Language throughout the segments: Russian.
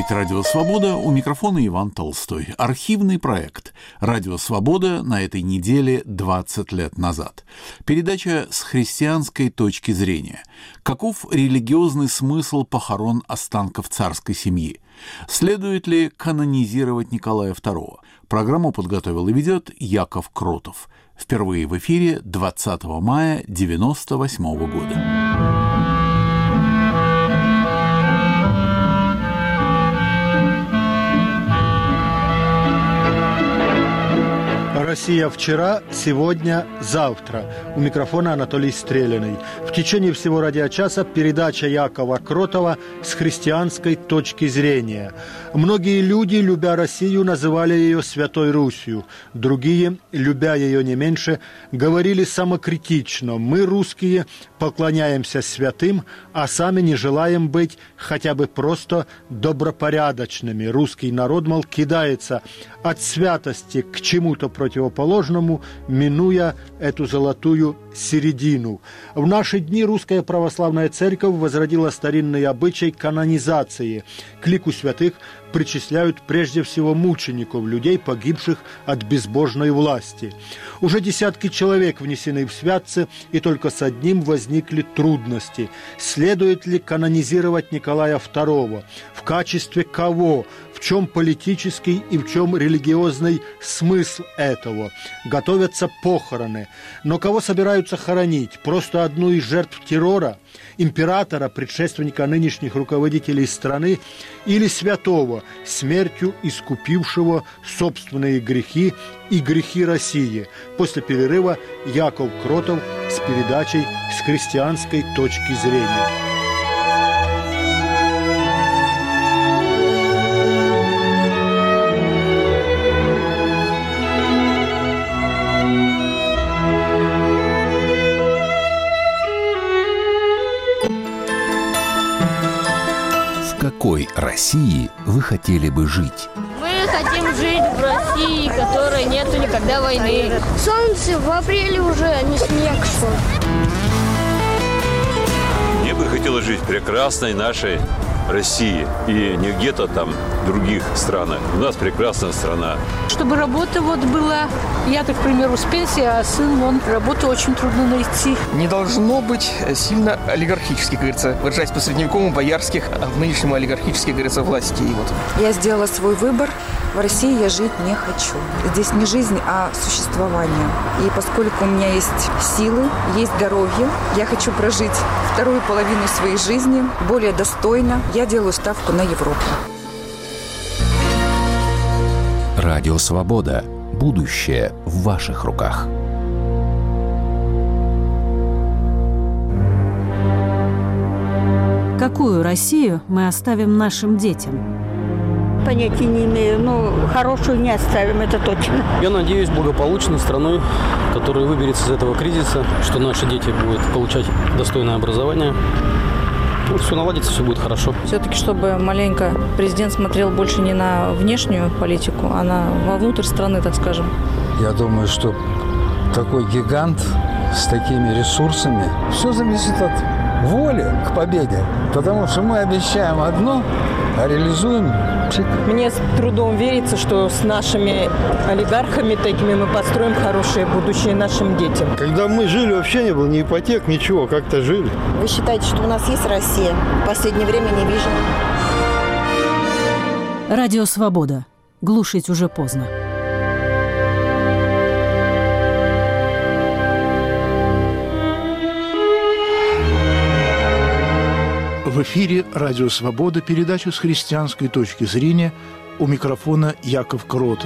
слушаете «Радио Свобода», у микрофона Иван Толстой. Архивный проект «Радио Свобода» на этой неделе 20 лет назад. Передача с христианской точки зрения. Каков религиозный смысл похорон останков царской семьи? Следует ли канонизировать Николая II? Программу подготовил и ведет Яков Кротов. Впервые в эфире 20 мая 1998 года. Россия вчера, сегодня, завтра. У микрофона Анатолий Стрелянный. В течение всего радиочаса передача Якова Кротова с христианской точки зрения. Многие люди, любя Россию, называли ее Святой Русью. Другие, любя ее не меньше, говорили самокритично: мы, русские, поклоняемся святым, а сами не желаем быть хотя бы просто добропорядочными. Русский народ, мол, кидается от святости к чему-то противоположному, минуя эту золотую середину. В наши дни Русская Православная Церковь возродила старинный обычай канонизации. К лику святых причисляют прежде всего мучеников, людей, погибших от безбожной власти. Уже десятки человек внесены в святцы, и только с одним возникли трудности. Следует ли канонизировать Николая II? В качестве кого? В чем политический и в чем религиозный смысл этого? Готовятся похороны. Но кого собираются хоронить? Просто одну из жертв террора? Императора, предшественника нынешних руководителей страны, или святого, смертью искупившего собственные грехи и грехи России? После перерыва Яков Кротов с передачей с христианской точки зрения. В какой России вы хотели бы жить? Мы хотим жить в России, в которой нету никогда войны. Солнце в апреле уже, а не снег шел. Мне бы хотелось жить в прекрасной нашей России и не где-то там в других странах. У нас прекрасная страна. Чтобы работа была, я, так, к примеру, с пенсии, а сын, работу очень трудно найти. Не должно быть сильно олигархических, как говорится, выражаясь по-средневековому, боярских, а в нынешнем олигархических, как говорится, властей. Я сделала свой выбор. В России я жить не хочу. Здесь не жизнь, а существование. И поскольку у меня есть силы, есть здоровье, я хочу прожить вторую половину своей жизни более достойно. Я делаю ставку на Европу. Радио Свобода. Будущее в ваших руках. Какую Россию мы оставим нашим детям? Понятия не имею, но хорошую не оставим, это точно. Я надеюсь, благополучной страной, которая выберется из этого кризиса, что наши дети будут получать достойное образование. Все наладится, все будет хорошо. Все-таки, чтобы маленько президент смотрел больше не на внешнюю политику, а вовнутрь страны, так скажем. Я думаю, что такой гигант с такими ресурсами, все зависит от воли к победе. Потому что мы обещаем одно, а реализуем пшик. Мне с трудом верится, что с нашими олигархами такими мы построим хорошее будущее нашим детям. Когда мы жили, вообще не было ни ипотек, ничего, как-то жили. Вы считаете, что у нас есть Россия? В последнее время не вижу. Радио Свобода. Глушить уже поздно. В эфире «Радио Свобода», передача с христианской точки зрения, у микрофона Яков Кротов.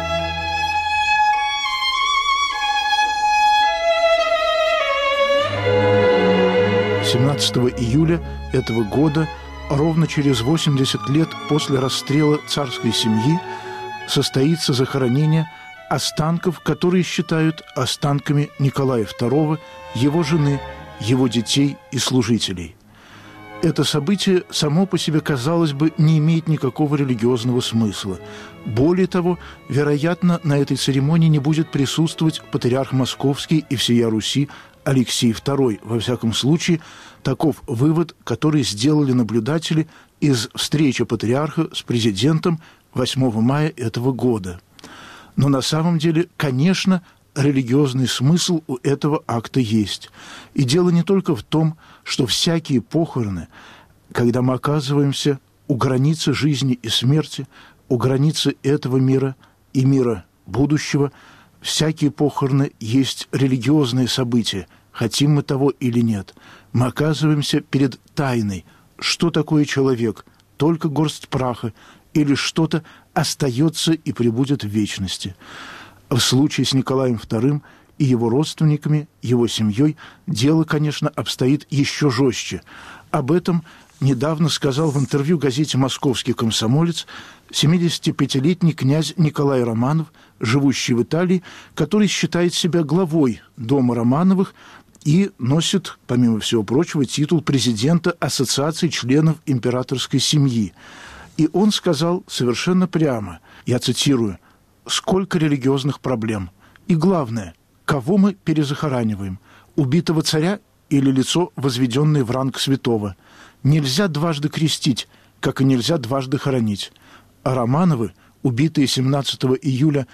– 17 июля этого года, ровно через 80 лет после расстрела царской семьи, состоится захоронение останков, которые считают останками Николая II, его жены, его детей и служителей. Это событие само по себе, казалось бы, не имеет никакого религиозного смысла. Более того, вероятно, на этой церемонии не будет присутствовать патриарх Московский и всея Руси Алексей II. Во всяком случае, таков вывод, который сделали наблюдатели из встречи патриарха с президентом 8 мая этого года. Но на самом деле, конечно, религиозный смысл у этого акта есть. И дело не только в том, что всякие похороны, когда мы оказываемся у границы жизни и смерти, у границы этого мира и мира будущего, всякие похороны есть религиозные события, хотим мы того или нет. Мы оказываемся перед тайной. Что такое человек? Только горсть праха или что-то остается и пребудет в вечности. В случае с Николаем II и его родственниками, его семьей, дело, конечно, обстоит еще жестче. Об этом недавно сказал в интервью газете «Московский комсомолец» 75-летний князь Николай Романов, живущий в Италии, который считает себя главой дома Романовых и носит, помимо всего прочего, титул президента Ассоциации членов императорской семьи. И он сказал совершенно прямо, я цитирую, «Сколько религиозных проблем. И главное, кого мы перезахораниваем? Убитого царя или лицо, возведенное в ранг святого? Нельзя дважды крестить, как и нельзя дважды хоронить». А Романовы, убитые 17 июля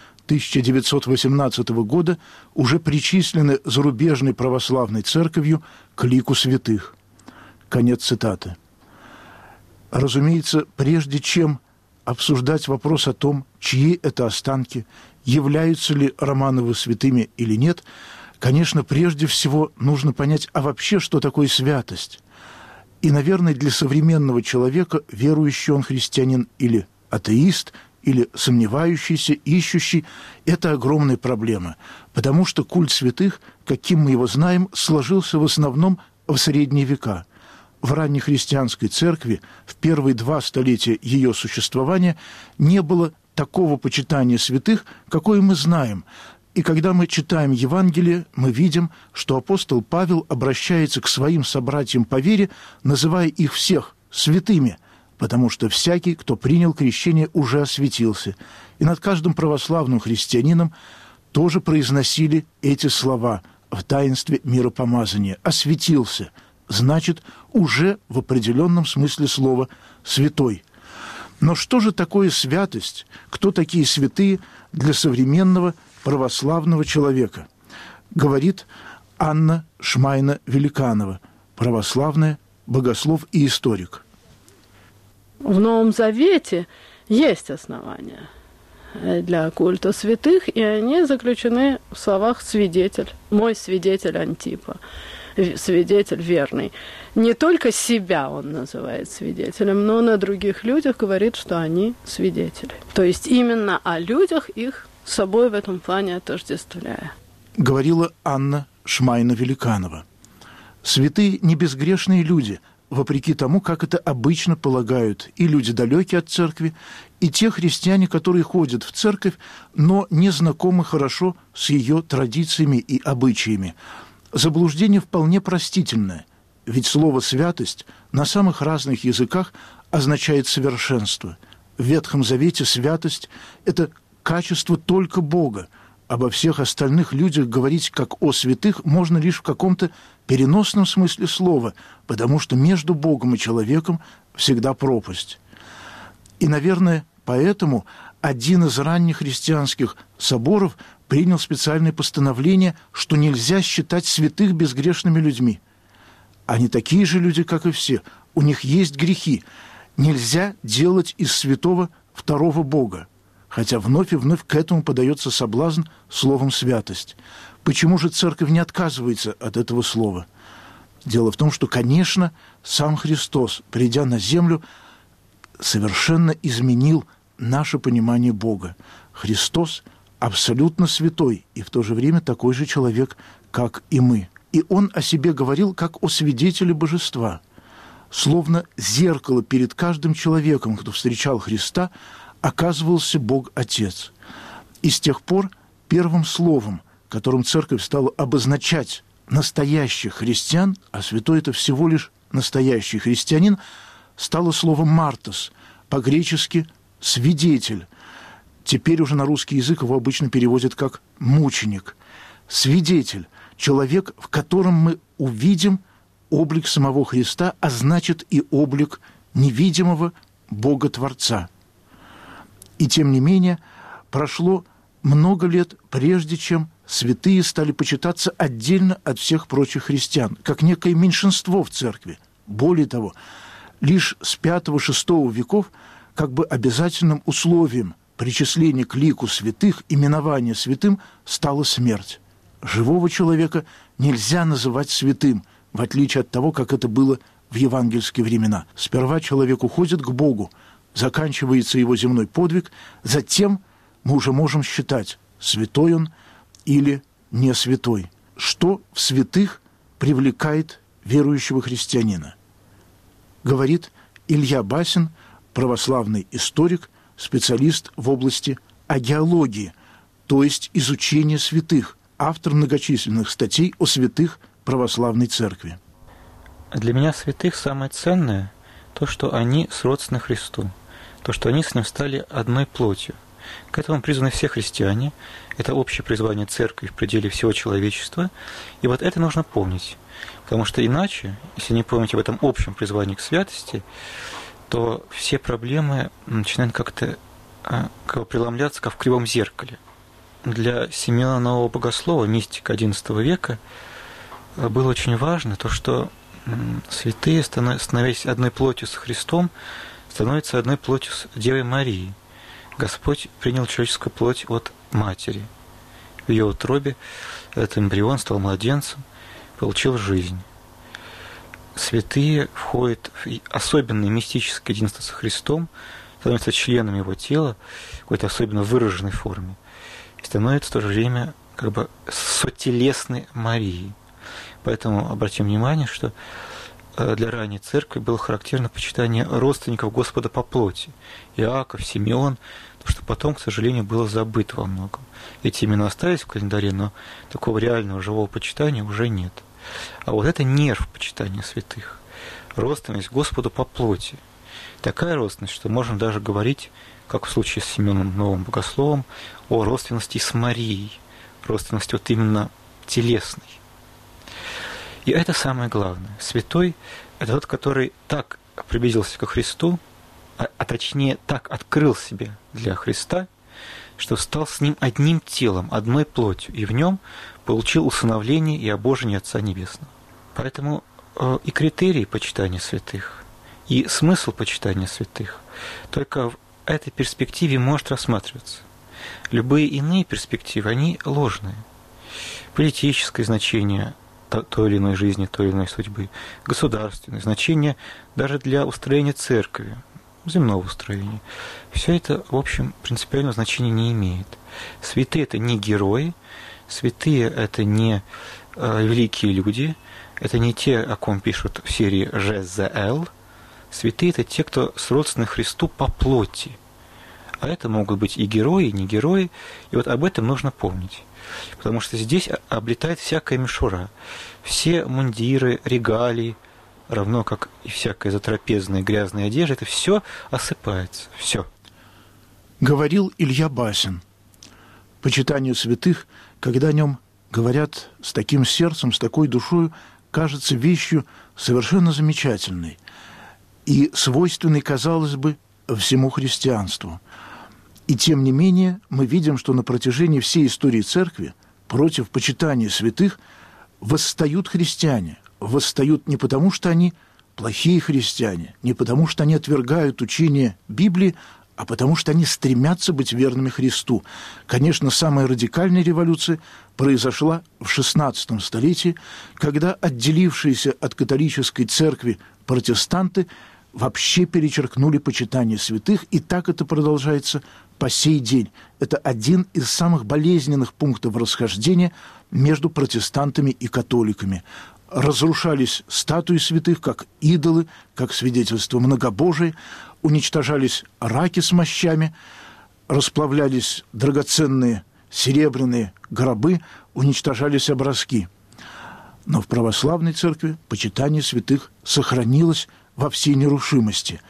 1918 года, уже причислены зарубежной православной церковью к лику святых. Конец цитаты. Разумеется, прежде чем обсуждать вопрос о том, чьи это останки, являются ли Романовы святыми или нет, конечно, прежде всего нужно понять, а вообще, что такое святость. И, наверное, для современного человека, верующий он христианин или атеист, или сомневающийся, ищущий, это огромная проблема, потому что культ святых, каким мы его знаем, сложился в основном в средние века. В раннехристианской церкви в первые 2 столетия ее существования не было такого почитания святых, какое мы знаем. И когда мы читаем Евангелие, мы видим, что апостол Павел обращается к своим собратьям по вере, называя их всех святыми, потому что всякий, кто принял крещение, уже осветился. И над каждым православным христианином тоже произносили эти слова в таинстве миропомазания. «Осветился», значит, уже в определенном смысле слова «святой». Но что же такое святость? Кто такие святые для современного православного человека? Говорит Анна Шмайна-Великанова, православная, богослов и историк. В Новом Завете есть основания для культа святых, и они заключены в словах «свидетель», «мой свидетель Антипа», свидетель верный. Не только себя он называет свидетелем, но на других людях говорит, что они свидетели. То есть именно о людях их с собой в этом плане отождествляя. Говорила Анна Шмайна-Великанова. Святые не безгрешные люди, вопреки тому, как это обычно полагают и люди, далекие от церкви, и те христиане, которые ходят в церковь, но не знакомы хорошо с ее традициями и обычаями. Заблуждение вполне простительное, ведь слово «святость» на самых разных языках означает «совершенство». В Ветхом Завете святость – это качество только Бога. Обо всех остальных людях говорить как о святых можно лишь в каком-то переносном смысле слова, потому что между Богом и человеком всегда пропасть. И, наверное, поэтому один из ранних христианских соборов принял специальное постановление, что нельзя считать святых безгрешными людьми. Они такие же люди, как и все. У них есть грехи. Нельзя делать из святого второго Бога. Хотя вновь и вновь к этому подается соблазн словом «святость». Почему же церковь не отказывается от этого слова? Дело в том, что, конечно, сам Христос, придя на землю, совершенно изменил наше понимание Бога. Христос абсолютно святой и в то же время такой же человек, как и мы. И Он о себе говорил как о свидетеле божества. Словно зеркало перед каждым человеком, кто встречал Христа, оказывался Бог Отец. И с тех пор первым словом, которым Церковь стала обозначать настоящих христиан, а святой – это всего лишь настоящий христианин, стало слово «мартос», по-гречески «свидетель». Теперь уже на русский язык его обычно переводят как «мученик». Свидетель – человек, в котором мы увидим облик самого Христа, а значит и облик невидимого Бога-творца. И тем не менее, прошло много лет, прежде чем святые стали почитаться отдельно от всех прочих христиан, как некое меньшинство в церкви. Более того, лишь с V-VI веков как бы обязательным условием причисления к лику святых, именования святым, стала смерть. Живого человека нельзя называть святым, в отличие от того, как это было в евангельские времена. Сперва человек уходит к Богу, заканчивается его земной подвиг, затем мы уже можем считать, святой он или не святой. Что в святых привлекает верующего христианина? Говорит Илья Басин, православный историк, специалист в области агеологии, то есть изучения святых, автор многочисленных статей о святых православной церкви. Для меня святых самое ценное то, что они сродственны Христу, то, что они с Ним стали одной плотью. К этому призваны все христиане, это общее призвание церкви в пределе всего человечества, и вот это нужно помнить, потому что иначе, если не помнить об этом общем призвании к святости, то все проблемы начинают как-то преломляться, как в кривом зеркале. Для Симеона Нового Богослова, мистика XI века, было очень важно то, что святые, становясь одной плотью с Христом, становятся одной плотью с Девой Марией. Господь принял человеческую плоть от матери. В ее утробе этот эмбрион стал младенцем, получил жизнь. Святые входят в особенное мистическое единство со Христом, становятся членами Его тела в какой-то особенно выраженной форме и становятся в то же время как бы сотелесной Марией. Поэтому обратим внимание, что для ранней церкви было характерно почитание родственников Господа по плоти. Иаков, Симеон, то, что потом, к сожалению, было забыто во многом. Эти имена остались в календаре, но такого реального живого почитания уже нет. А вот это нерв почитания святых. Родственность Господу по плоти. Такая родственность, что можно даже говорить, как в случае с Симеоном Новым Богословом, о родственности с Марией. Родственности вот именно телесной. И это самое главное. Святой – это тот, который так приблизился ко Христу, а точнее так открыл себя для Христа, что стал с Ним одним телом, одной плотью, и в Нем получил усыновление и обожение Отца Небесного. Поэтому и критерии почитания святых, и смысл почитания святых только в этой перспективе может рассматриваться. Любые иные перспективы, они ложные. Политическое значение той или иной жизни, той или иной судьбы, государственное значение даже для устроения церкви, земного устроения. Все это, в общем, принципиального значения не имеет. Святые – это не герои, святые – это не великие люди, это не те, о ком пишут в серии ЖЗЛ. Святые – это те, кто сродственны Христу по плоти. А это могут быть и герои, и не герои, и вот об этом нужно помнить. Потому что здесь облетает всякая мишура. Все мундиры, регалии, равно как и всякая затрапезная грязная одежда, это все осыпается. Все. Говорил Илья Басин. Почитание святых, когда о нем говорят с таким сердцем, с такой душой, кажется вещью совершенно замечательной и свойственной, казалось бы, всему христианству. И тем не менее мы видим, что на протяжении всей истории Церкви против почитания святых восстают христиане. Восстают не потому, что они плохие христиане, не потому, что они отвергают учение Библии, а потому, что они стремятся быть верными Христу. Конечно, самая радикальная революция произошла в XVI столетии, когда отделившиеся от католической церкви протестанты вообще перечеркнули почитание святых, и так это продолжается по сей день. Это один из самых болезненных пунктов расхождения между протестантами и католиками. Разрушались статуи святых, как идолы, как свидетельство многобожия, уничтожались раки с мощами, расплавлялись драгоценные серебряные гробы, уничтожались образки. Но в православной церкви почитание святых сохранилось во всей нерушимости.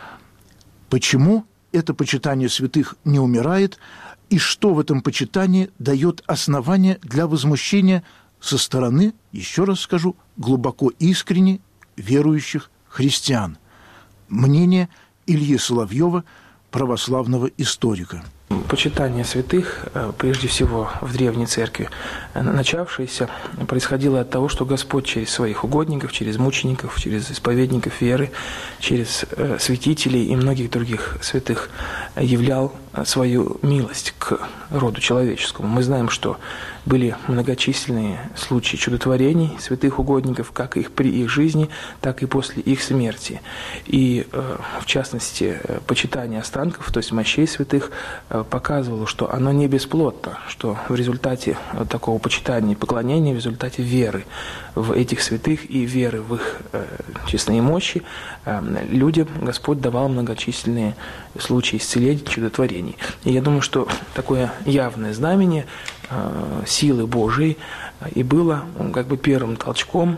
Почему это почитание святых не умирает, и что в этом почитании дает основание для возмущения со стороны, еще раз скажу, глубоко искренне верующих христиан? Мнение Ильи Соловьева, православного историка. Почитание святых, прежде всего в Древней Церкви, начавшееся, происходило от того, что Господь через своих угодников, через мучеников, через исповедников веры, через святителей и многих других святых являл свою милость к роду человеческому. Мы знаем, что были многочисленные случаи чудотворений святых угодников, как их при их жизни, так и после их смерти. И, в частности, почитание останков, то есть мощей святых, показывало, что оно не бесплотно, что в результате такого почитания и поклонения, в результате веры в этих святых и веры в их честные мощи, людям Господь давал многочисленные случаи исцелений, чудотворений. И я думаю, что такое явное знамение силы Божией и было как бы первым толчком,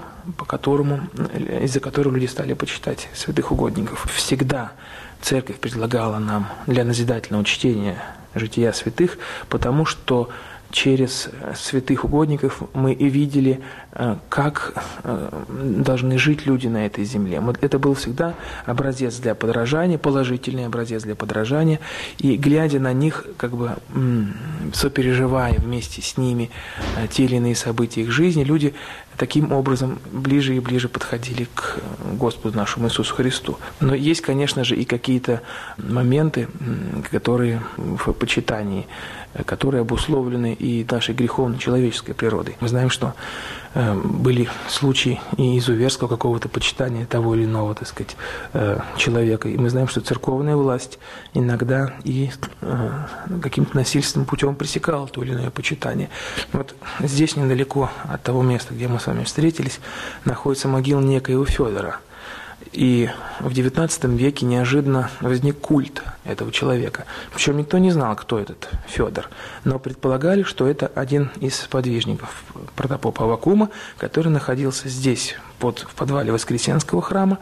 из-за которого люди стали почитать святых угодников. Всегда Церковь предлагала нам для назидательного чтения жития святых, потому что через святых угодников мы и видели, как должны жить люди на этой земле. Это был всегда образец для подражания, положительный образец для подражания. И глядя на них, как бы сопереживая вместе с ними те или иные события их жизни, люди таким образом ближе и ближе подходили к Господу нашему Иисусу Христу. Но есть, конечно же, и какие-то моменты, которые в почитании, которые обусловлены и нашей греховно-человеческой природой. Мы знаем, что были случаи и изуверского какого-то почитания того или иного, так сказать, человека. И мы знаем, что церковная власть иногда и каким-то насильственным путем пресекала то или иное почитание. Вот здесь, недалеко от того места, где мы с вами встретились, находится могила некоего Федора. И в XIX веке неожиданно возник культ этого человека. Причем никто не знал, кто этот Федор, но предполагали, что это один из подвижников протопопа Аввакума, который находился здесь, в подвале Воскресенского храма,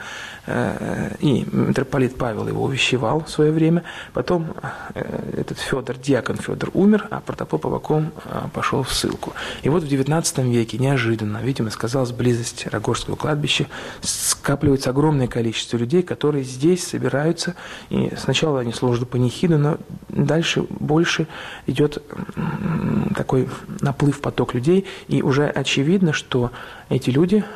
и митрополит Павел его увещевал в свое время. Потом этот Федор, диакон Федор, умер, а протопоп Аввакум пошел в ссылку. И вот в XIX веке неожиданно, видимо, сказалась близость Рогожского кладбища, скапливается огромное количество людей, которые здесь собираются, и сначала они служат панихиду, но дальше больше идет такой наплыв, поток людей, и уже очевидно, что эти люди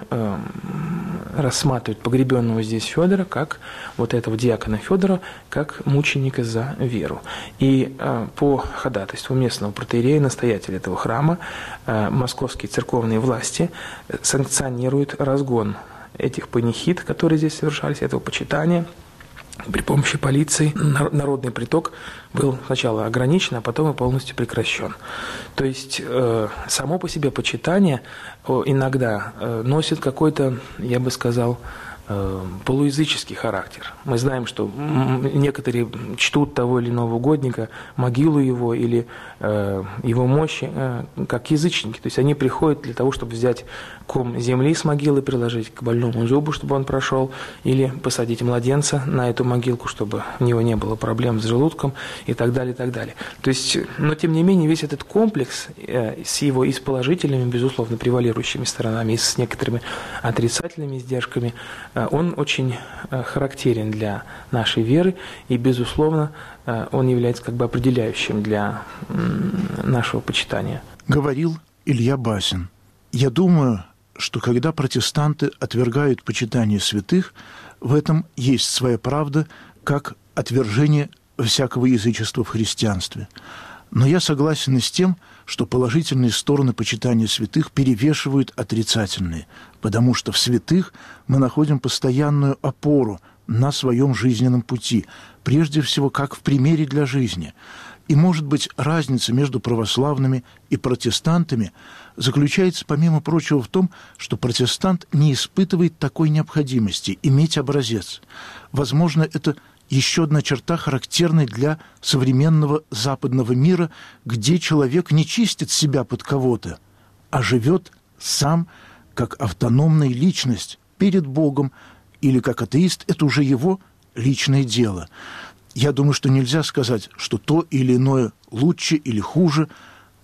рассматривают погребенного здесь Федора, как вот этого диакона Федора, как мученика за веру. И по ходатайству местного протоиерея, настоятеля этого храма, московские церковные власти санкционируют разгон этих панихид, которые здесь совершались, этого почитания. При помощи полиции народный приток был сначала ограничен, а потом и полностью прекращен. То есть само по себе почитание иногда носит какой-то, я бы сказал, полуязыческий характер. Мы знаем, что некоторые чтут того или иного угодника, могилу его или его мощи, как язычники. То есть они приходят для того, чтобы взять ком земли с могилы, приложить к больному зубу, чтобы он прошел, или посадить младенца на эту могилку, чтобы у него не было проблем с желудком и так далее, и так далее. То есть, но тем не менее, весь этот комплекс с его и с положительными, безусловно, превалирующими сторонами, и с некоторыми отрицательными издержками, он очень характерен для нашей веры, и, безусловно, он является как бы определяющим для нашего почитания. Говорил Илья Басин. Я думаю, что когда протестанты отвергают почитание святых, в этом есть своя правда, как отвержение всякого язычества в христианстве. Но я согласен и с тем, что положительные стороны почитания святых перевешивают отрицательные, потому что в святых мы находим постоянную опору на своем жизненном пути, прежде всего, как в примере для жизни. И, может быть, разница между православными и протестантами заключается, помимо прочего, в том, что протестант не испытывает такой необходимости иметь образец. Возможно, это еще одна черта, характерная для современного западного мира, где человек не чистит себя под кого-то, а живет сам как автономная личность перед Богом, или как атеист, это уже его личное дело. Я думаю, что нельзя сказать, что то или иное лучше или хуже.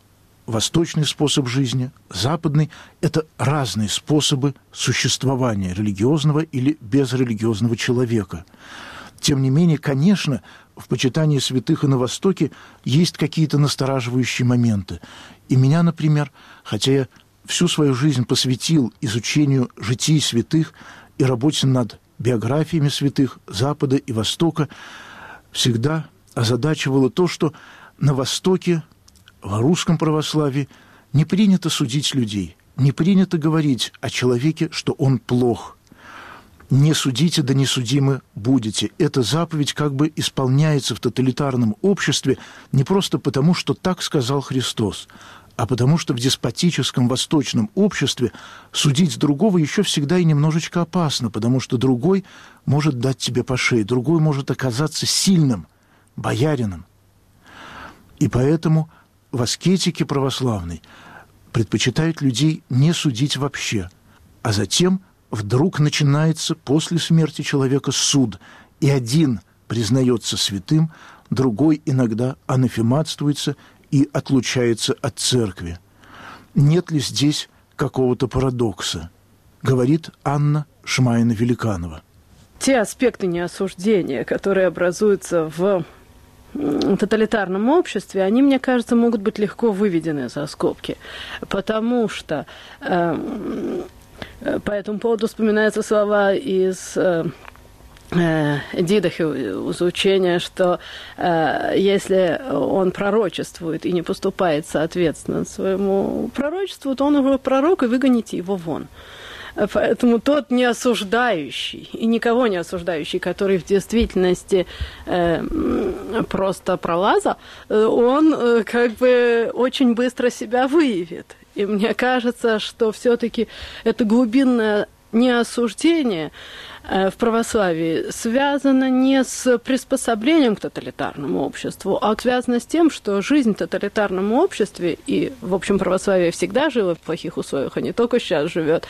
восточный способ жизни, западный – это разные способы существования религиозного или безрелигиозного человека. Тем не менее, конечно, в почитании святых и на Востоке есть какие-то настораживающие моменты. И меня, например, хотя я всю свою жизнь посвятил изучению житий святых и работе над биографиями святых Запада и Востока, всегда озадачивало то, что на Востоке, в русском православии, не принято судить людей, не принято говорить о человеке, что он плох. «Не судите, да не судимы будете». Эта заповедь как бы исполняется в тоталитарном обществе не просто потому, что так сказал Христос, а потому что в деспотическом восточном обществе судить другого еще всегда и немножечко опасно, потому что другой может дать тебе по шее, другой может оказаться сильным, боярином. И поэтому в аскетике православной предпочитают людей не судить вообще, а затем вдруг начинается после смерти человека суд, и один признается святым, другой иногда анафематствуется и отлучается от церкви. Нет ли здесь какого-то парадокса? Говорит Анна Шмайна-Великанова. Те аспекты неосуждения, которые образуются в тоталитарном обществе, они, мне кажется, могут быть легко выведены за скобки, потому что по этому поводу вспоминаются слова из Дидахи, из учения, что если он пророчествует и не поступает соответственно своему пророчеству, то он уже пророк, и выгоните его вон. Поэтому тот не осуждающий, и никого не осуждающий, который в действительности просто пролаза, он как бы очень быстро себя выявит. И мне кажется, что все-таки это глубинное неосуждение в православии связано не с приспособлением к тоталитарному обществу, а связано с тем, что жизнь в тоталитарном обществе, и, в общем, православие всегда жило в плохих условиях, а не только сейчас живет,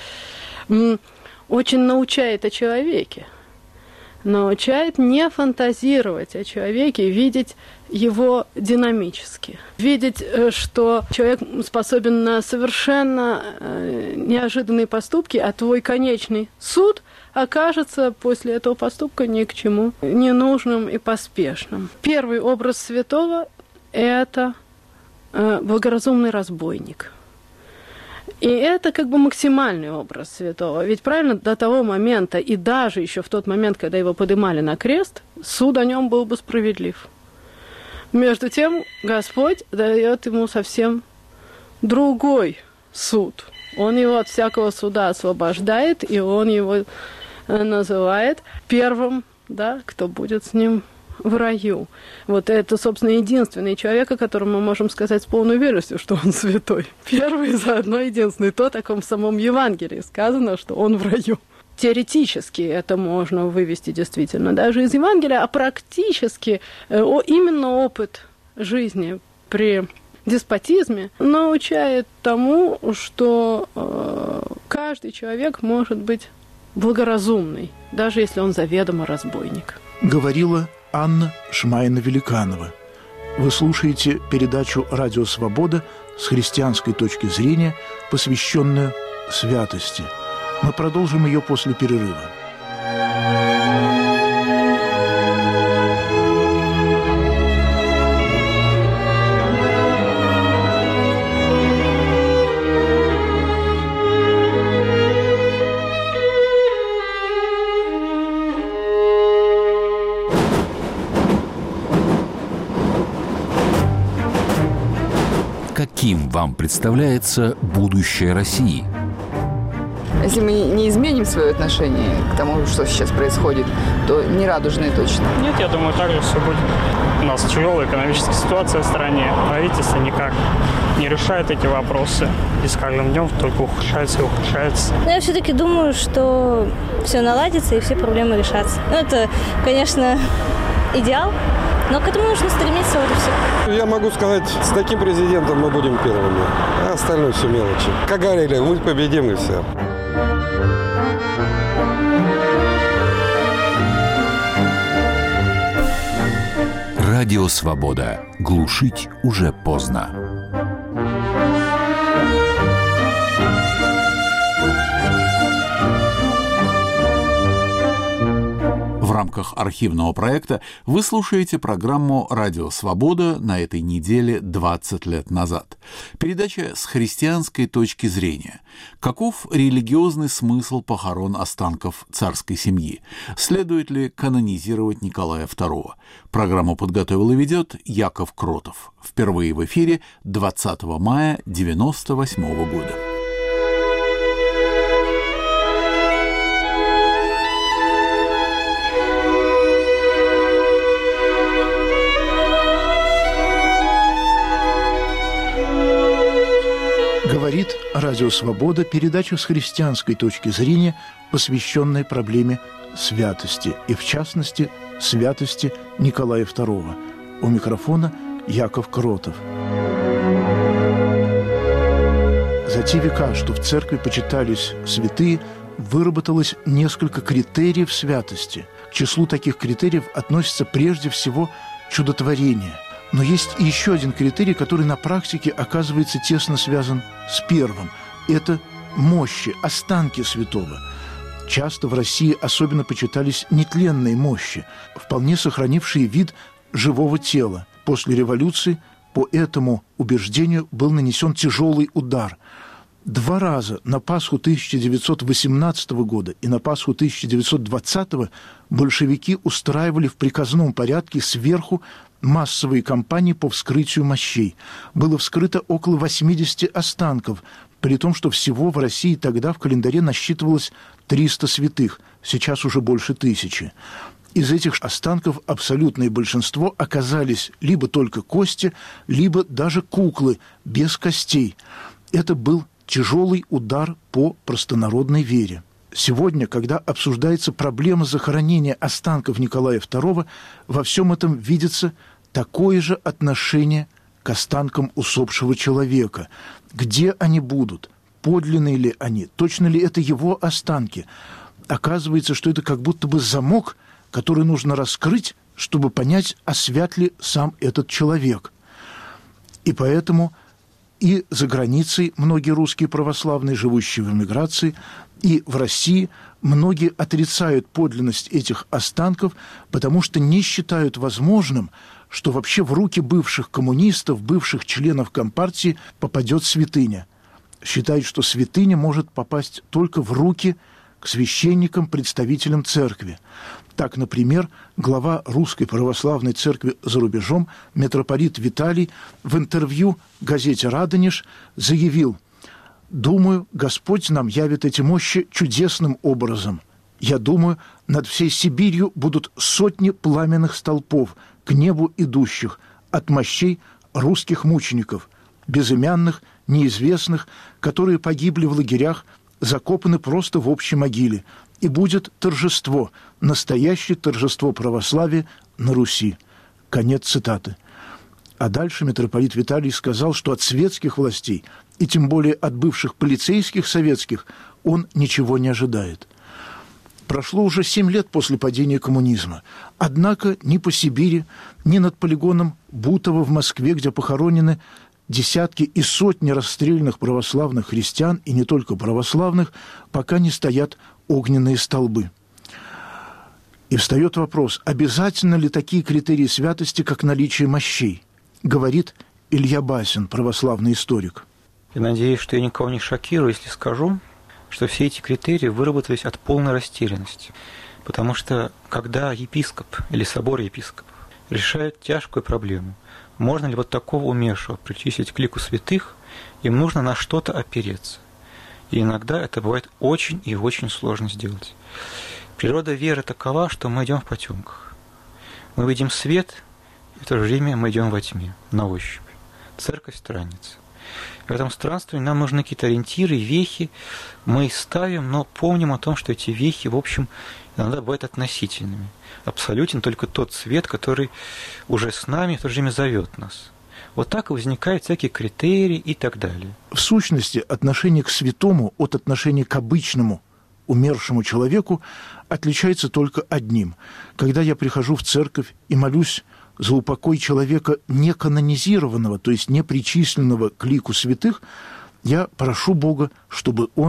очень научает о человеке. Научает не фантазировать о человеке, видеть его динамически. Видеть, что человек способен на совершенно неожиданные поступки, а твой конечный суд окажется после этого поступка ни к чему ненужным и поспешным. Первый образ святого – это благоразумный разбойник. И это как бы максимальный образ святого. Ведь правильно, до того момента, и даже еще в тот момент, когда его поднимали на крест, суд о нем был бы справедлив. Между тем, Господь дает ему совсем другой суд. Он его от всякого суда освобождает, и он его называет первым, да, кто будет с ним в раю. Вот это, собственно, единственный человек, о котором мы можем сказать с полной уверенностью, что он святой. Первый и заодно единственный. То, о таком в самом Евангелии сказано, что он в раю. Теоретически это можно вывести действительно даже из Евангелия, а практически именно опыт жизни при деспотизме научает тому, что каждый человек может быть благоразумный, даже если он заведомо разбойник. Говорила Анна Шмайна-Великанова. Вы слушаете передачу «Радио Свобода» с христианской точки зрения, посвященную святости. Мы продолжим ее после перерыва. Каким вам представляется будущее России? Если мы не изменим свое отношение к тому, что сейчас происходит, то не радужные точно. Нет, я думаю, так же все будет. У нас тяжелая экономическая ситуация в стране. Правительство никак не решает эти вопросы. И с каждым днем только ухудшается и ухудшается. Но я все-таки думаю, что все наладится и все проблемы решатся. Ну, это, конечно, идеал, но к этому нужно стремиться, вот и все. Я могу сказать, с таким президентом мы будем первыми, а остальное все мелочи. Как говорили, мы победим и все. Радио «Свобода». Глушить уже поздно. рамках архивного проекта вы слушаете программу «Радио Свобода» на этой неделе 20 лет назад. Передача с христианской точки зрения. Каков религиозный смысл похорон останков царской семьи? Следует ли канонизировать Николая II? Программу подготовил и ведет Яков Кротов. Впервые в эфире 20 мая 1998 года. Говорит «Радио Свобода», передача с христианской точки зрения, посвященная проблеме святости, и в частности, святости Николая II. У микрофона Яков Кротов. За те века, что в церкви почитались святые, выработалось несколько критериев святости. К числу таких критериев относится прежде всего чудотворение. Но есть еще один критерий, который на практике оказывается тесно связан с первым. Это мощи, останки святого. Часто в России особенно почитались нетленные мощи, вполне сохранившие вид живого тела. После революции по этому убеждению был нанесен тяжелый удар. 2 раза на Пасху 1918 года и на Пасху 1920 большевики устраивали в приказном порядке сверху массовые кампании по вскрытию мощей. Было вскрыто около 80 останков, при том, что всего в России тогда в календаре насчитывалось 300 святых, сейчас уже больше 1000. Из этих останков абсолютное большинство оказались либо только кости, либо даже куклы без костей. Это был тяжелый удар по простонародной вере. Сегодня, когда обсуждается проблема захоронения останков Николая II, во всем этом видится такое же отношение к останкам усопшего человека. Где они будут? Подлинные ли они? Точно ли это его останки? Оказывается, что это как будто бы замок, который нужно раскрыть, чтобы понять, а свят ли сам этот человек. И поэтому и за границей многие русские православные, живущие в эмиграции, и в России многие отрицают подлинность этих останков, потому что не считают возможным, что вообще в руки бывших коммунистов, бывших членов Компартии попадет святыня. Считают, что святыня может попасть только в руки к священникам, представителям церкви. Так, например, глава Русской Православной Церкви за рубежом, митрополит Виталий, в интервью газете «Радонеж» заявил: «Думаю, Господь нам явит эти мощи чудесным образом. Я думаю, над всей Сибирью будут сотни пламенных столпов, к небу идущих, от мощей русских мучеников, безымянных, неизвестных, которые погибли в лагерях, закопаны просто в общей могиле. И будет торжество, настоящее торжество православия на Руси». Конец цитаты. А дальше митрополит Виталий сказал, что от светских властей, и тем более от бывших полицейских советских, он ничего не ожидает. Прошло уже 7 лет после падения коммунизма. Однако ни по Сибири, ни над полигоном Бутово в Москве, где похоронены десятки и сотни расстрелянных православных христиан, и не только православных, пока не стоят огненные столбы. И встает вопрос, обязательно ли такие критерии святости, как наличие мощей? Говорит Илья Басин, православный историк. Я надеюсь, что я никого не шокирую, если скажу, что все эти критерии выработались от полной растерянности. Потому что, когда епископ или собор епископов решает тяжкую проблему, можно ли вот такого умершего причислить к лику святых, им нужно на что-то опереться. И иногда это бывает очень и очень сложно сделать. Природа веры такова, что мы идем в потемках. Мы видим свет, и в то же время мы идем во тьме, на ощупь. Церковь странница. В этом странствовании нам нужны какие-то ориентиры, вехи. Мы их ставим, но помним о том, что эти вехи, в общем, иногда бывают относительными. Абсолютен только тот свет, который уже с нами, в то же время зовет нас. Вот так и возникают всякие критерии и так далее. В сущности, отношение к святому от отношения к обычному умершему человеку отличается только одним. Когда я прихожу в церковь и молюсь за упокой человека не канонизированного, то есть не причисленного к лику святых, я прошу Бога, чтобы он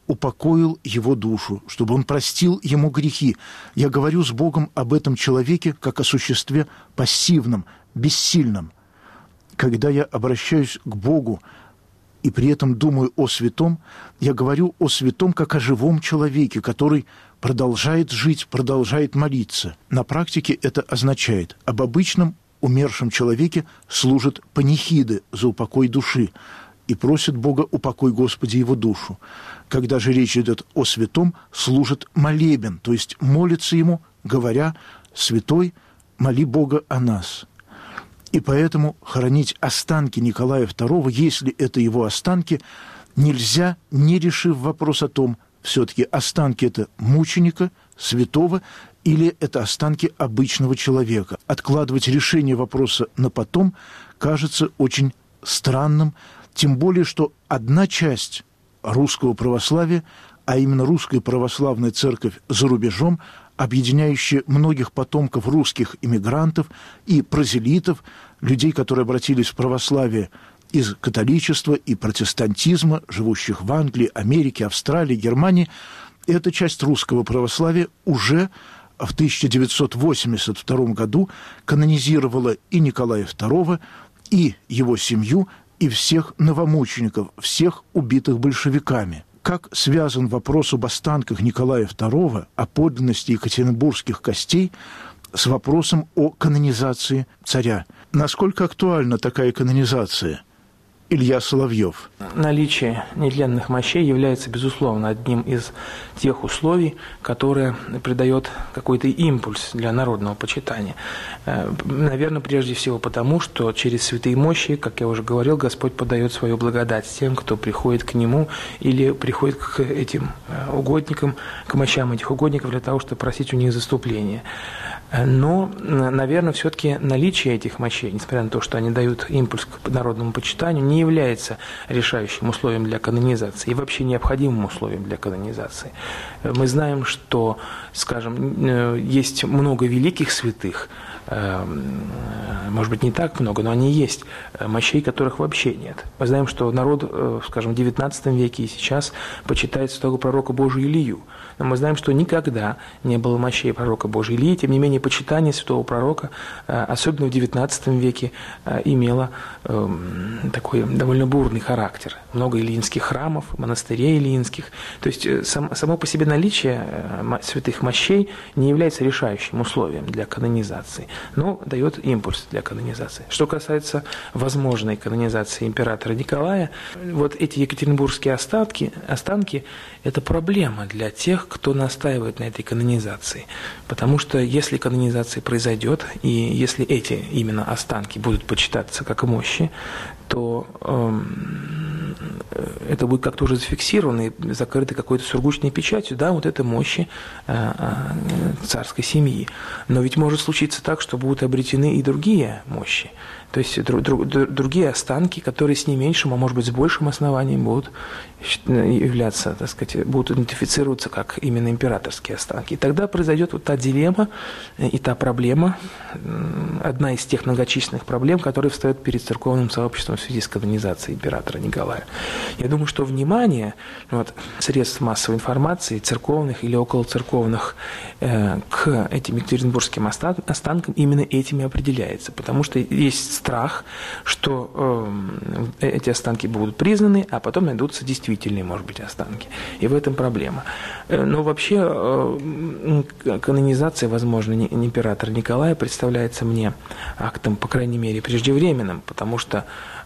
упокоил его душу, чтобы он простил ему грехи. Я говорю с Богом об этом человеке как о существе пассивном, бессильном. Когда я обращаюсь к Богу и при этом думаю о святом, я говорю о святом как о живом человеке, который продолжает жить, продолжает молиться. На практике это означает, об обычном умершем человеке служат панихиды за упокой души и просят Бога «упокой, Господи, его душу». Когда же речь идет о святом, служит молебен, то есть молится ему, говоря «Святой, моли Бога о нас». И поэтому хоронить останки Николая II, если это его останки, нельзя, не решив вопрос о том, все-таки останки это мученика, святого, или это останки обычного человека. Откладывать решение вопроса на потом кажется очень странным, тем более, что одна часть русского православия, а именно Русская Православная Церковь за рубежом, объединяющая многих потомков русских иммигрантов и прозелитов, людей, которые обратились в православие из католичества и протестантизма, живущих в Англии, Америке, Австралии, Германии, эта часть русского православия уже в 1982 году канонизировала и Николая II, и его семью, и всех новомучеников, всех убитых большевиками. Как связан вопрос об останках Николая II, о подлинности екатеринбургских костей с вопросом о канонизации царя? Насколько актуальна такая канонизация? Илья Соловьев. Наличие нетленных мощей является, безусловно, одним из тех условий, которое придает какой-то импульс для народного почитания. Наверное, прежде всего потому, что через святые мощи, как я уже говорил, Господь подает свою благодать тем, кто приходит к Нему или приходит к этим угодникам, к мощам этих угодников для того, чтобы просить у них заступления. Но, наверное, все-таки наличие этих мощей, несмотря на то, что они дают импульс к народному почитанию, не является решающим условием для канонизации и вообще необходимым условием для канонизации. Мы знаем, что, скажем, есть много великих святых, может быть, не так много, но они есть, мощей которых вообще нет. Мы знаем, что народ, скажем, в XIX веке и сейчас почитает святого пророка Божия Илью. Но мы знаем, что никогда не было мощей пророка Божия Илии, тем не менее, почитание святого пророка, особенно в XIX веке, имело такой довольно бурный характер. Много ильинских храмов, монастырей ильинских. То есть само по себе наличие святых мощей не является решающим условием для канонизации, но дает импульс для канонизации. Что касается возможной канонизации императора Николая, вот эти екатеринбургские останки – это проблема для тех, кто настаивает на этой канонизации. Потому что если канонизация произойдет, и если эти именно останки будут почитаться как мощи, то это будет как-то уже зафиксировано и закрыто какой-то сургучной печатью, да, вот это мощи царской семьи. Но ведь может случиться так, что будут обретены и другие мощи, то есть другие останки, которые с не меньшим, а может быть с большим основанием будут являться, так сказать, будут идентифицироваться как именно императорские останки. И тогда произойдет вот та дилемма и та проблема, одна из тех многочисленных проблем, которые встают перед церковным сообществом в связи с канонизацией императора Николая. Я думаю, что внимание средств массовой информации, церковных или околоцерковных, к этим екатеринбургским останкам именно этими определяется, потому что есть страх, что эти останки будут признаны, а потом найдутся действительные, может быть, останки. И в этом проблема. Но вообще канонизация, возможно, императора Николая представляется мне актом, по крайней мере, преждевременным, потому что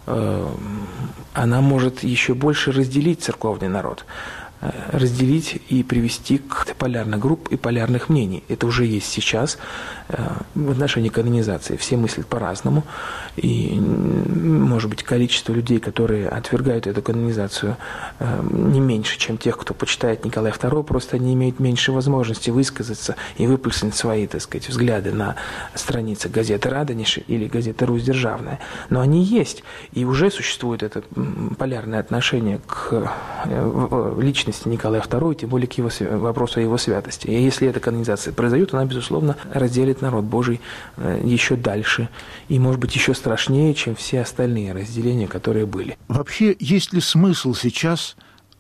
она может еще больше разделить церковный народ, разделить и привести к полярных групп и полярных мнений. Это уже есть сейчас в отношении канонизации. Все мыслят по-разному, и, может быть, количество людей, которые отвергают эту канонизацию, не меньше, чем тех, кто почитает Николая II, просто они имеют меньше возможности высказаться и выплеснуть свои, так сказать, взгляды на страницах газеты «Радонеж» или газеты «Русь Державная». Но они есть, и уже существует это полярное отношение к личности Николая II, тем более к его вопросу о его святости. И если эта канонизация произойдет, она, безусловно, разделит народ Божий еще дальше и, может быть, еще страшнее, чем все остальные разделения, которые были. Вообще, есть ли смысл сейчас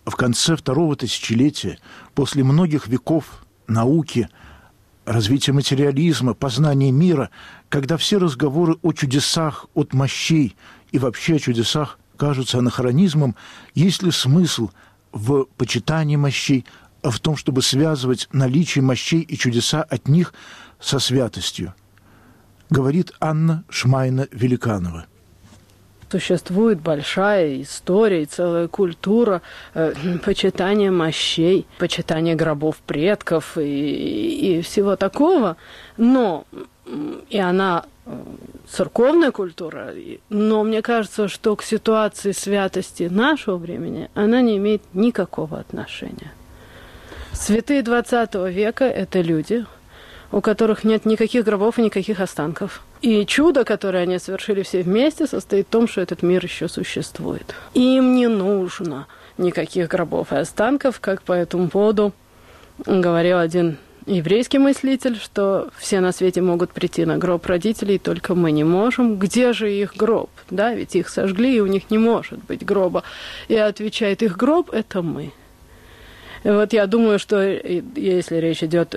в конце второго тысячелетия, после многих веков науки, развития материализма, познания мира, когда все разговоры о чудесах, от мощей и вообще о чудесах кажутся анахронизмом, есть ли смысл в почитании мощей, в том, чтобы связывать наличие мощей и чудеса от них со святостью? Говорит Анна Шмайна-Великанова. Существует большая история и целая культура почитания мощей, почитания гробов предков и всего такого, но и она церковная культура, но мне кажется, что к ситуации святости нашего времени она не имеет никакого отношения. Святые 20 века – это люди, у которых нет никаких гробов и никаких останков. И чудо, которое они совершили все вместе, состоит в том, что этот мир еще существует. Им не нужно никаких гробов и останков, как по этому поводу говорил один еврейский мыслитель, что все на свете могут прийти на гроб родителей, только мы не можем. Где же их гроб? Да, ведь их сожгли, и у них не может быть гроба. И отвечает, их гроб – это мы. И вот я думаю, что если речь идет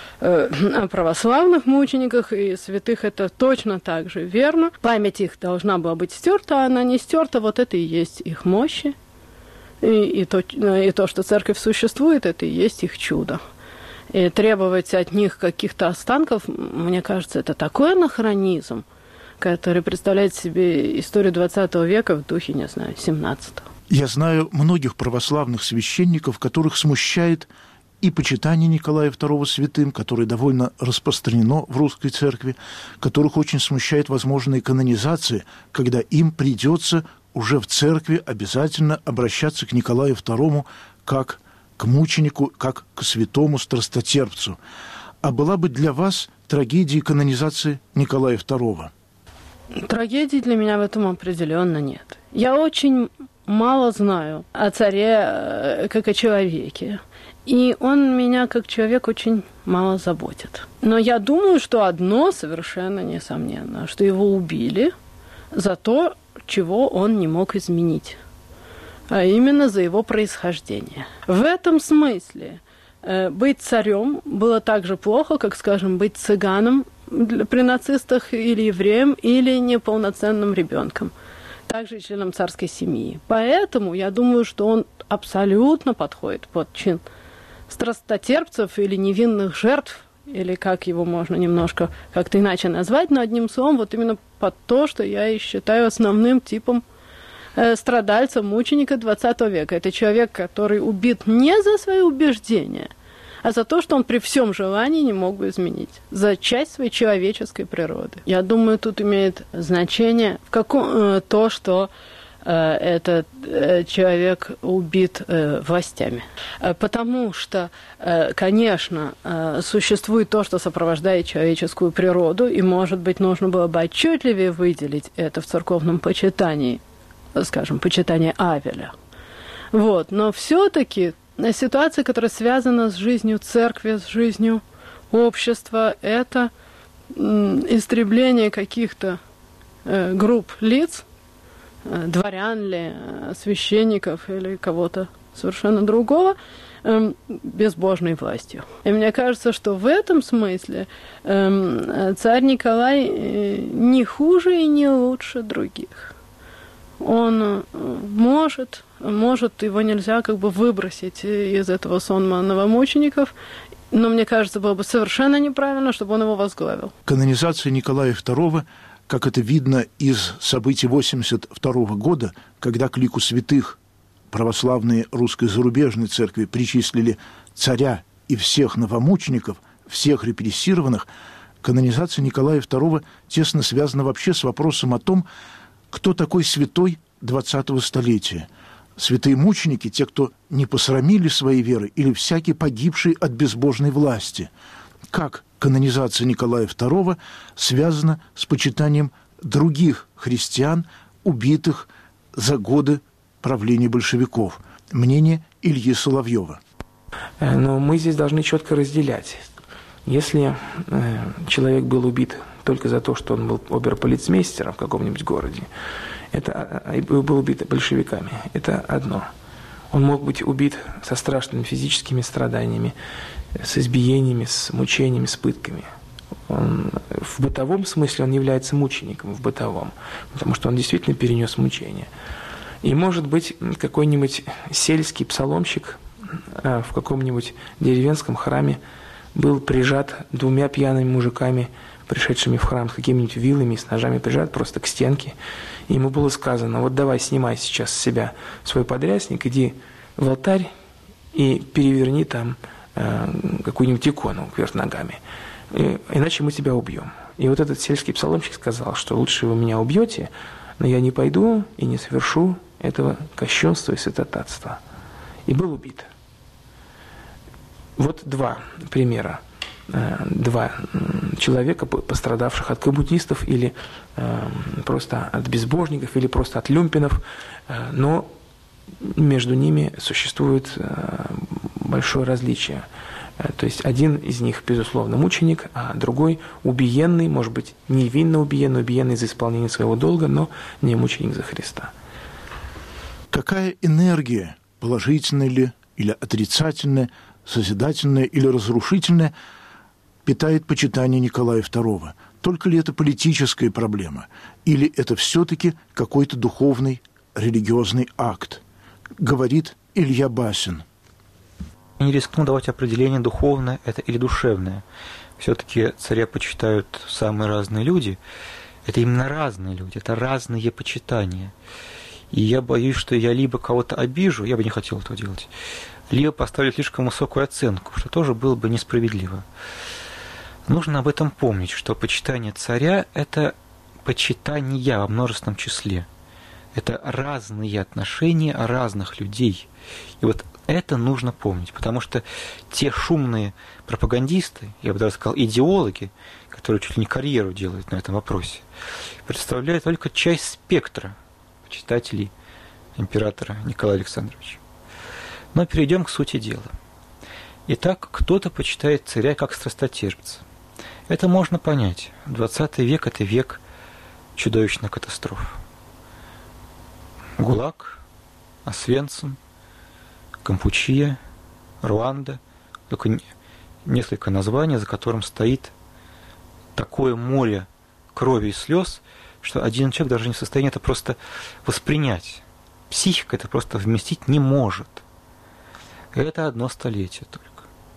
о православных мучениках и святых, это точно так же верно. Память их должна была быть стерта, а она не стерта, вот это и есть их мощи. И то, что церковь существует, это и есть их чудо. И требовать от них каких-то останков, мне кажется, это такой анахронизм, который представляет себе историю 20 века в духе, не знаю, 17-го. Я знаю многих православных священников, которых смущает и почитание Николая II святым, которое довольно распространено в русской церкви, которых очень смущает возможная канонизация, когда им придется уже в церкви обязательно обращаться к Николаю II как к мученику, как к святому страстотерпцу. А была бы для вас трагедия канонизации Николая II? Трагедии для меня в этом определенно нет. Я очень мало знаю о царе как о человеке. И он меня как человек очень мало заботит. Но я думаю, что одно совершенно несомненно, что его убили за то, чего он не мог изменить, а именно за его происхождение. В этом смысле быть царем было так же плохо, как, скажем, быть цыганом при нацистах или евреем, или неполноценным ребенком, также членом царской семьи. Поэтому я думаю, что он абсолютно подходит под чин страстотерпцев или невинных жертв, или как его можно немножко как-то иначе назвать, но одним словом, вот именно под то, что я и считаю основным типом страдальца, мученика 20 века. Это человек, который убит не за свои убеждения, а за то, что он при всем желании не мог бы изменить, за часть своей человеческой природы. Я думаю, тут имеет значение то, что этот человек убит властями. Потому что, конечно, существует то, что сопровождает человеческую природу, и, может быть, нужно было бы отчетливее выделить это в церковном почитании, скажем, почитание Авеля. Вот. Но все-таки ситуация, которая связана с жизнью церкви, с жизнью общества, это истребление каких-то групп лиц, дворян ли, священников или кого-то совершенно другого, безбожной властью. И мне кажется, что в этом смысле царь Николай не хуже и не лучше других. Он может, его нельзя как бы выбросить из этого сонма новомучеников, но мне кажется, было бы совершенно неправильно, чтобы он его возглавил. Канонизация Николая II, как это видно из событий 1982 года, когда к лику святых православные русской зарубежной церкви причислили царя и всех новомучеников, всех репрессированных, канонизация Николая II тесно связана вообще с вопросом о том, кто такой святой 20-го столетия. Святые мученики, те, кто не посрамили своей веры, или всякий погибший от безбожной власти. Как канонизация Николая II связана с почитанием других христиан, убитых за годы правления большевиков? Мнение Ильи Соловьева. Но мы здесь должны четко разделять. Если человек был убит только за то, что он был оберполицмейстером в каком-нибудь городе, это был убит большевиками, это одно. Он мог быть убит со страшными физическими страданиями, с избиениями, с мучениями, с пытками. В бытовом смысле он является мучеником, в бытовом, потому что он действительно перенес мучения. И, может быть, какой-нибудь сельский псаломщик в каком-нибудь деревенском храме был прижат 2 пьяными мужиками, пришедшими в храм с какими-нибудь вилами и с ножами, прижат просто к стенке. И ему было сказано: вот давай, снимай сейчас с себя свой подрясник, иди в алтарь и переверни там какую-нибудь икону кверх ногами, иначе мы тебя убьем. И вот этот сельский псаломщик сказал, что лучше вы меня убьете, но я не пойду и не совершу этого кощунства и святотатства. И был убит. Вот 2 примера. 2 человека, пострадавших от коммунистов или просто от безбожников, или просто от люмпинов, но между ними существует большое различие. То есть один из них, безусловно, мученик, а другой убиенный, может быть, невинно убиенный за исполнение своего долга, но не мученик за Христа. Какая энергия, положительная ли или отрицательная, созидательная или разрушительная, питает почитание Николая II? Только ли это политическая проблема? Или это все-таки какой-то духовный, религиозный акт? Говорит Илья Басин. Не рискну давать определение, духовное это или душевное. Все-таки царя почитают самые разные люди. Это именно разные люди, это разные почитания. И я боюсь, что я либо кого-то обижу, я бы не хотел этого делать, либо поставлю слишком высокую оценку, что тоже было бы несправедливо. Нужно об этом помнить, что почитание царя – это почитание во множественном числе. Это разные отношения разных людей. И вот это нужно помнить, потому что те шумные пропагандисты, я бы даже сказал, идеологи, которые чуть ли не карьеру делают на этом вопросе, представляют только часть спектра почитателей императора Николая Александровича. Но перейдем к сути дела. Итак, кто-то почитает царя как страстотерпца. Это можно понять. 20 век – это век чудовищных катастроф. ГУЛАГ, Освенцим, Кампучия, Руанда. Только несколько названий, за которым стоит такое море крови и слез, что один человек даже не в состоянии это просто воспринять. Психика это просто вместить не может. Это одно столетие только.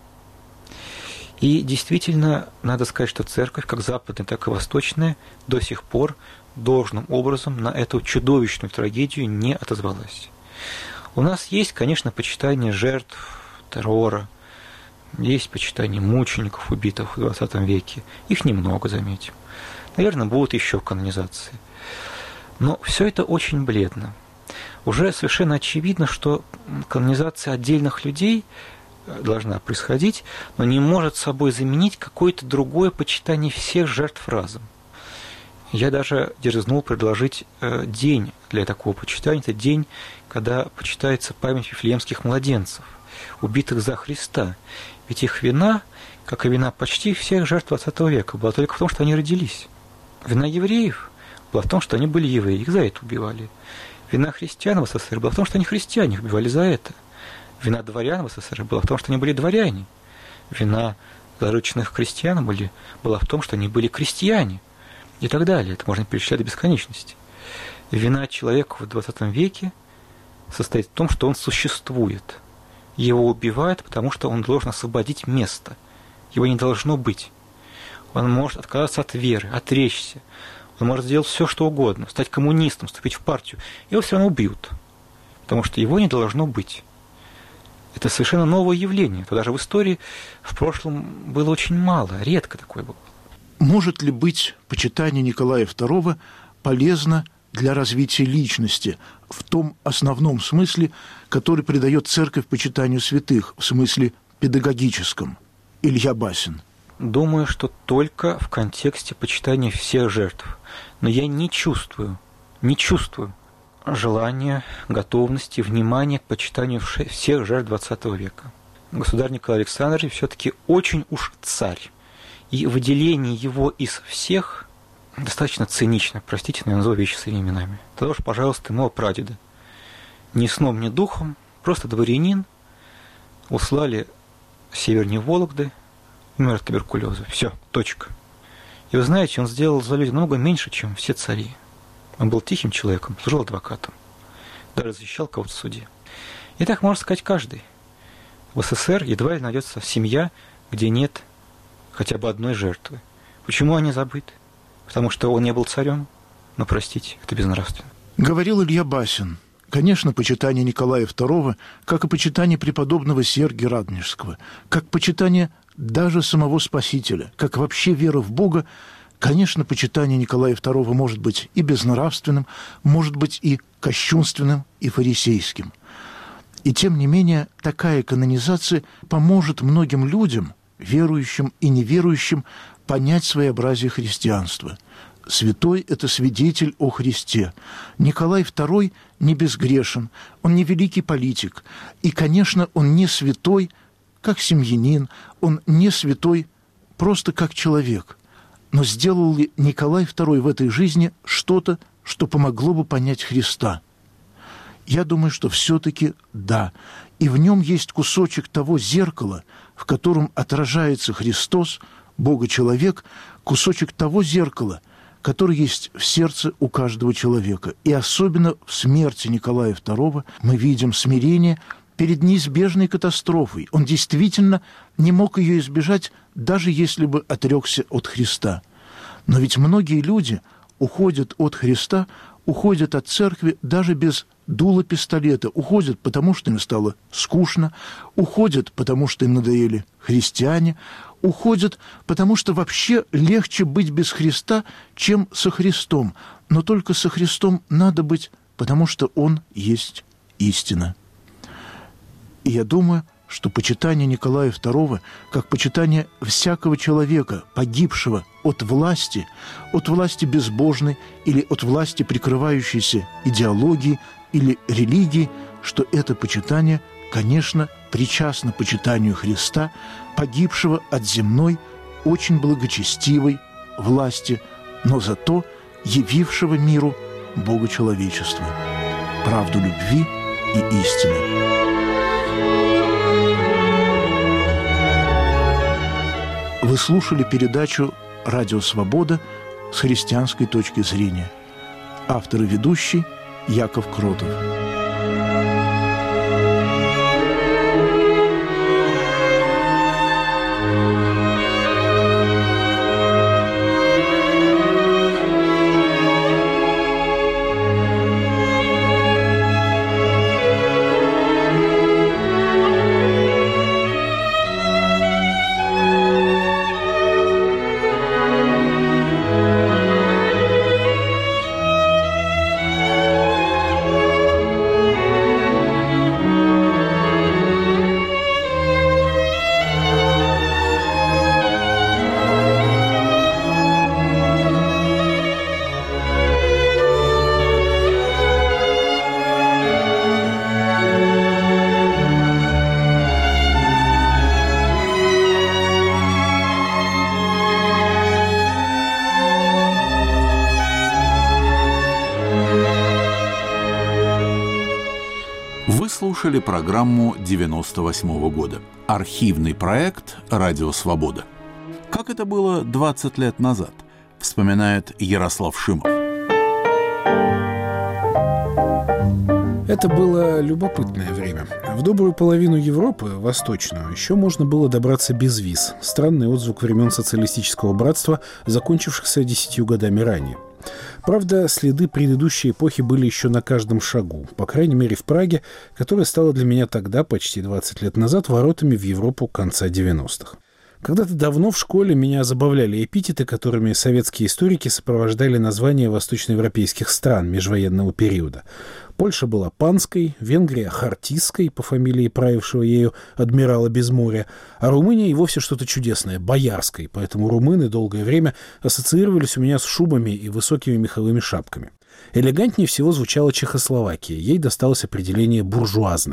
И действительно, надо сказать, что церковь, как западная, так и восточная, до сих пор должным образом на эту чудовищную трагедию не отозвалась. У нас есть, конечно, почитание жертв террора, есть почитание мучеников, убитых в 20 веке. Их немного, заметим. Наверное, будут еще канонизации. Но все это очень бледно. Уже совершенно очевидно, что канонизация отдельных людей должна происходить, но не может собой заменить какое-то другое почитание всех жертв разом. Я даже дерзнул предложить день для такого почитания. Это день, когда почитается память вифлеемских младенцев, убитых за Христа. Ведь их вина, как и вина почти всех жертв 20 века, была только в том, что они родились. Вина евреев была в том, что они были евреи, их за это убивали. Вина христиан в СССР была в том, что они христиане, их убивали за это. Вина дворян в СССР была в том, что они были дворяне. Вина зарученных крестьян была в том, что они были крестьяне. И так далее. Это можно перечислять до бесконечности. Вина человека в 20 веке состоит в том, что он существует. Его убивают, потому что он должен освободить место. Его не должно быть. Он может отказаться от веры, отречься. Он может сделать все, что угодно, стать коммунистом, вступить в партию. Его все равно убьют, потому что его не должно быть. Это совершенно новое явление. То даже в истории в прошлом было очень мало, редко такое было. Может ли быть почитание Николая II полезно для развития личности в том основном смысле, который придает церковь почитанию святых, в смысле педагогическом? Илья Басин. Думаю, что только в контексте почитания всех жертв. Но я не чувствую желания, готовности, внимания к почитанию всех жертв 20 века. Государь Николай Александрович все-таки очень уж царь. И выделение его из всех достаточно цинично. Простите, но я назову вещи своими именами. Тогда уж, пожалуйста, моего прадеда. Ни сном, ни духом Просто дворянин, услали севернее Вологды, умер от туберкулеза. Все, точка. И вы знаете, он сделал за людей намного меньше, чем все цари. Он был тихим человеком, служил адвокатом, даже защищал кого-то в суде. И так можно сказать каждый. В СССР едва ли найдется семья, где нет хотя бы одной жертвы. Почему они забыты? Потому что он не был царем? Но, простите, это безнравственно. Говорил Илья Басин. Конечно, почитание Николая II, как и почитание преподобного Сергия Радонежского, как почитание даже самого Спасителя, как вообще вера в Бога, конечно, почитание Николая II может быть и безнравственным, может быть и кощунственным, и фарисейским. И тем не менее, такая канонизация поможет многим людям, верующим и неверующим, понять своеобразие христианства. Святой – это свидетель о Христе. Николай II не безгрешен, он не великий политик. И, конечно, он не святой, как семьянин, он не святой просто как человек. Но сделал ли Николай II в этой жизни что-то, что помогло бы понять Христа? Я думаю, что все-таки да. И в нем есть кусочек того зеркала, в котором отражается Христос, Бога-человек, кусочек того зеркала, который есть в сердце у каждого человека. И особенно в смерти Николая II мы видим смирение перед неизбежной катастрофой. Он действительно не мог ее избежать, даже если бы отрекся от Христа. Но ведь многие люди уходят от Христа, уходят от церкви даже без дула пистолета, уходят, потому что им стало скучно, уходят, потому что им надоели христиане, уходят, потому что вообще легче быть без Христа, чем со Христом. Но только со Христом надо быть, потому что Он есть истина. И я думаю, что почитание Николая II, как почитание всякого человека, погибшего от власти безбожной или от власти, прикрывающейся идеологией или религией, что это почитание, конечно, причастно почитанию Христа, погибшего от земной, очень благочестивой власти, но зато явившего миру Бога-человечества, правду любви и истины. Вы слушали передачу «Радио Свобода» с христианской точки зрения. Автор и ведущий Яков Кротов. Слушали программу 98-го года. Архивный проект «Радио Свобода». Как это было 20 лет назад, вспоминает Ярослав Шимов. Это было любопытное время. В добрую половину Европы, восточную, еще можно было добраться без виз. Странный отзвук времен социалистического братства, закончившихся 10 годами ранее. Правда, следы предыдущей эпохи были еще на каждом шагу, по крайней мере в Праге, которая стала для меня тогда, почти 20 лет назад, воротами в Европу конца 90-х. Когда-то давно в школе меня забавляли эпитеты, которыми советские историки сопровождали названия восточноевропейских стран межвоенного периода. Польша была панской, Венгрия – хартистской, по фамилии правившего ею адмирала Безморья, а Румыния и вовсе что-то чудесное – боярской, поэтому румыны долгое время ассоциировались у меня с шубами и высокими меховыми шапками. Элегантнее всего звучала Чехословакия, ей досталось определение «буржуазная».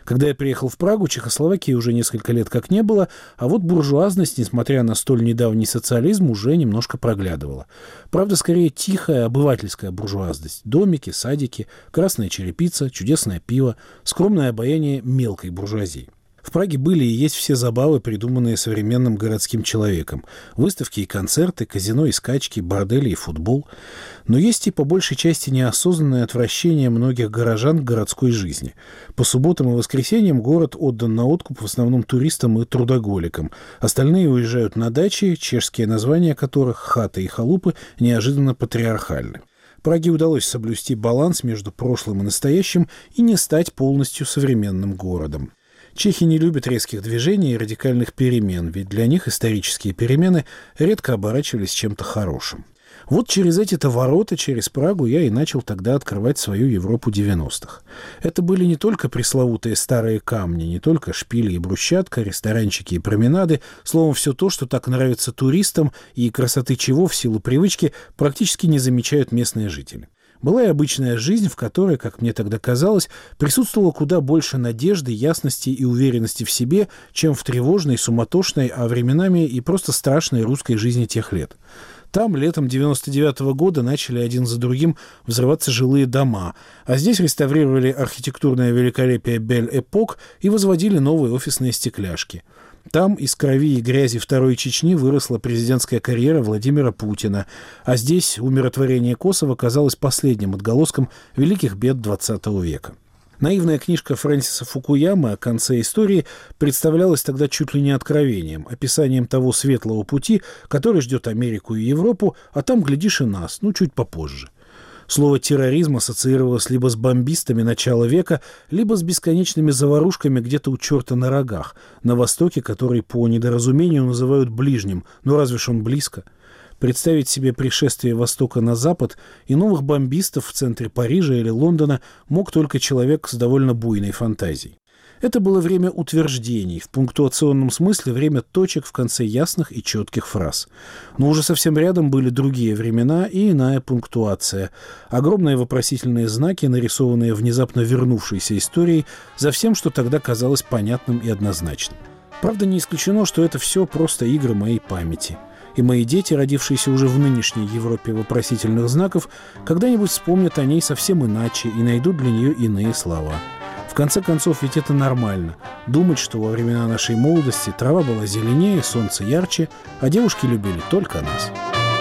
Когда я приехал в Прагу, Чехословакии уже несколько лет как не было, а вот буржуазность, несмотря на столь недавний социализм, уже немножко проглядывала. Правда, скорее тихая обывательская буржуазность. Домики, садики, красная черепица, чудесное пиво, скромное обаяние мелкой буржуазии. В Праге были и есть все забавы, придуманные современным городским человеком. Выставки и концерты, казино и скачки, бордели и футбол. Но есть и по большей части неосознанное отвращение многих горожан к городской жизни. По субботам и воскресеньям город отдан на откуп в основном туристам и трудоголикам. Остальные уезжают на дачи, чешские названия которых, хаты и халупы, неожиданно патриархальны. Праге удалось соблюсти баланс между прошлым и настоящим и не стать полностью современным городом. Чехи не любят резких движений и радикальных перемен, ведь для них исторические перемены редко оборачивались чем-то хорошим. Вот через эти-то ворота, через Прагу, я и начал тогда открывать свою Европу 90-х. Это были не только пресловутые старые камни, не только шпили и брусчатка, ресторанчики и променады, словом, все то, что так нравится туристам и красоты чего в силу привычки практически не замечают местные жители. Была и обычная жизнь, в которой, как мне тогда казалось, присутствовало куда больше надежды, ясности и уверенности в себе, чем в тревожной, суматошной, а временами и просто страшной русской жизни тех лет. Там летом 99-го года начали один за другим взрываться жилые дома, а здесь реставрировали архитектурное великолепие Бель-Эпок и возводили новые офисные стекляшки. Там из крови и грязи Второй Чечни выросла президентская карьера Владимира Путина, а здесь умиротворение Косово казалось последним отголоском великих бед XX века. Наивная книжка Фрэнсиса Фукуямы о конце истории представлялась тогда чуть ли не откровением, описанием того светлого пути, который ждет Америку и Европу, а там, глядишь, и нас, чуть попозже. Слово «терроризм» ассоциировалось либо с бомбистами начала века, либо с бесконечными заварушками где-то у черта на рогах, на востоке, который по недоразумению называют ближним, разве ж он близко? Представить себе пришествие Востока на Запад и новых бомбистов в центре Парижа или Лондона мог только человек с довольно буйной фантазией. Это было время утверждений, в пунктуационном смысле время точек в конце ясных и четких фраз. Но уже совсем рядом были другие времена и иная пунктуация. Огромные вопросительные знаки, нарисованные внезапно вернувшейся историей, за всем, что тогда казалось понятным и однозначным. Правда, не исключено, что это все просто игры моей памяти. И мои дети, родившиеся уже в нынешней Европе вопросительных знаков, когда-нибудь вспомнят о ней совсем иначе и найдут для нее иные слова. В конце концов, ведь это нормально. Думать, что во времена нашей молодости трава была зеленее, солнце ярче, а девушки любили только нас.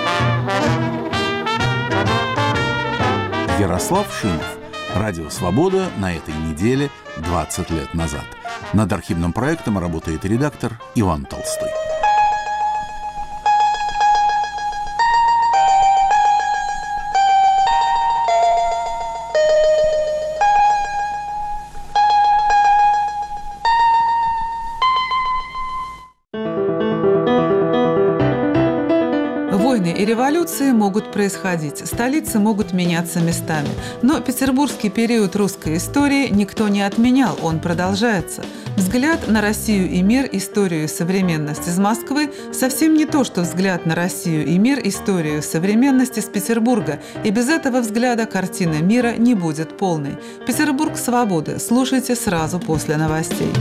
Ярослав Шимов. Радио «Свобода» на этой неделе 20 лет назад. Над архивным проектом работает редактор Иван Толстой. И революции могут происходить, столицы могут меняться местами. Но петербургский период русской истории никто не отменял, он продолжается. Взгляд на Россию и мир, историю и современность из Москвы совсем не то, что взгляд на Россию и мир, историю и современность из Петербурга. И без этого взгляда картина мира не будет полной. Петербург свободы. Слушайте сразу после новостей.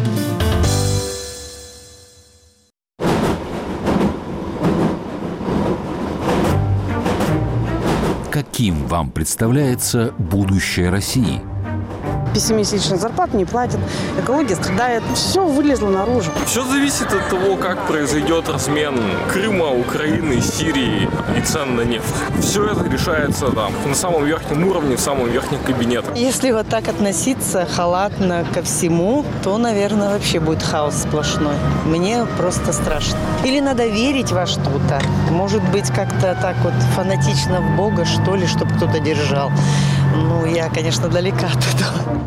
Каким вам представляется будущее России? Пессимистично, зарплату не платят, экология страдает, все вылезло наружу. Все зависит от того, как произойдет размен Крыма, Украины, Сирии и цен на нефть. Все это решается там, на самом верхнем уровне, в самом верхнем кабинете. Если вот так относиться халатно ко всему, то, наверное, вообще будет хаос сплошной. Мне просто страшно. Или надо верить во что-то. Может быть, как-то так вот фанатично в Бога, что ли, чтобы кто-то держал. Ну, я, конечно, далека от этого.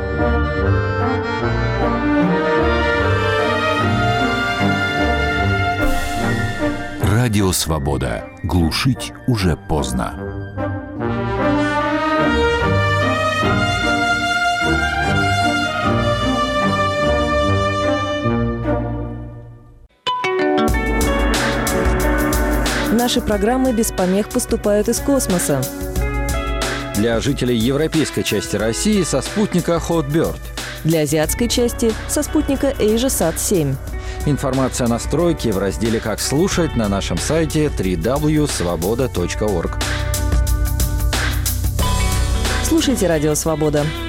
Радио «Свобода». Глушить уже поздно. Наши программы без помех поступают из космоса. Для жителей европейской части России со спутника Hotbird. Для азиатской части со спутника AsiaSat-7. Информация о настройке в разделе «Как слушать» на нашем сайте www.svoboda.org. Слушайте «Радио Свобода».